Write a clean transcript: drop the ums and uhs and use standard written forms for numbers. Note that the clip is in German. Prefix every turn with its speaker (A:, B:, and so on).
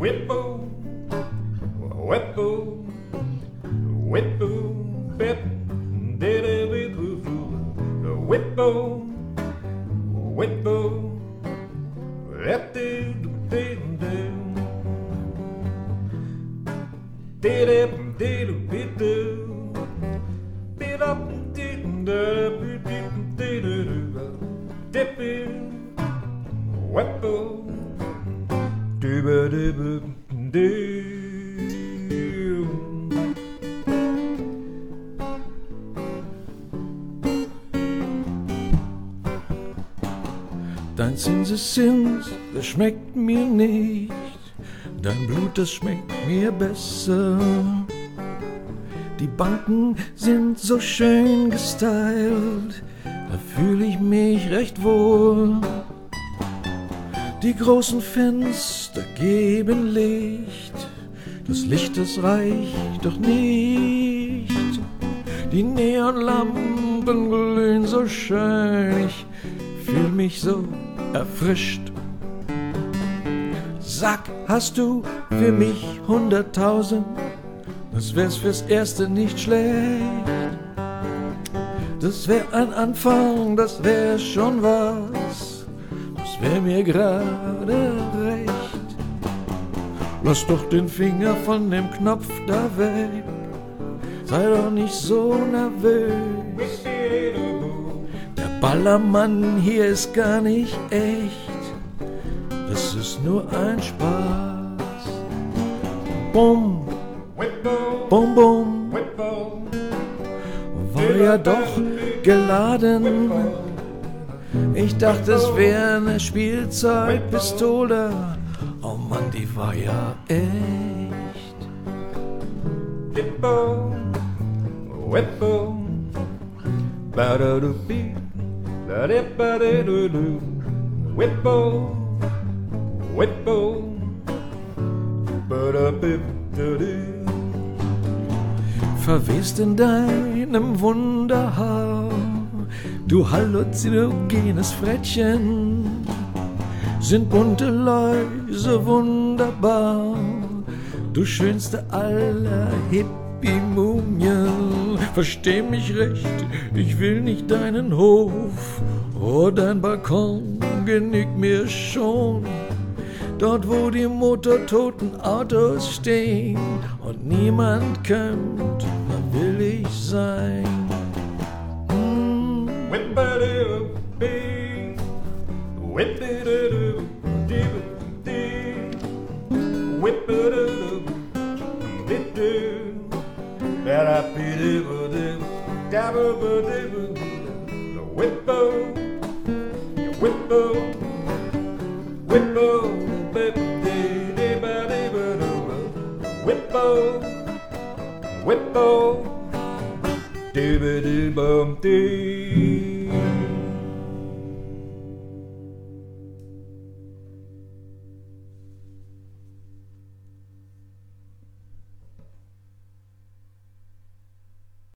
A: Whippo, whippo, whippo, bip, diddy boo boo. Whippo, whippo, let the do. Diddy diddy bit do. Bit up diddy diddy dippy. Whippo, dibba dibba doo.
B: Dein Zinseszins, das schmeckt mir nicht. Dein Blut, das schmeckt mir besser. Die Banken sind so schön gestylt, da fühle ich mich recht wohl. Die großen Fenster geben Licht, das Licht, das reicht doch nicht. Die Neonlampen glühen so schön, ich fühl mich so erfrischt. Sag, hast du für mich 100.000? Das wär's fürs Erste nicht schlecht. Das wär ein Anfang, das wär schon was. Das wär mir gerade recht. Lass doch den Finger von dem Knopf da weg. Sei doch nicht so nervös. Der Ballermann hier ist gar nicht echt. Das ist nur ein Spaß. Bum, bum, bum. War ja doch geladen. Ich dachte, es wäre eine Spielzeugpistole. Oh Mann, die war ja echt.
A: Whippo, whippo, ba-da-do-beep, da-dip-ba-da-do-do. Whippo, whippo, ba-da-bip-da-do.
B: Verwest in deinem Wunderhaar, du halluzinogenes Frettchen, sind bunte Läuse wunderbar, du schönste aller Hippie-Mumien. Versteh mich recht, ich will nicht deinen Hof, oh, dein Balkon genügt mir schon. Dort, wo die motortoten Autos stehen und niemand kommt, da will ich sein.
A: Whip-ba-doo-bee, whip-ba-doo-doo-dee-dee, whip-ba-doo-doo-dee-doo, da-da-bee-doo-doo, da-ba-ba-doo-doo. Whippo, whippo, whippo, whippo, whippo, doo-ba-doo-bum-dee.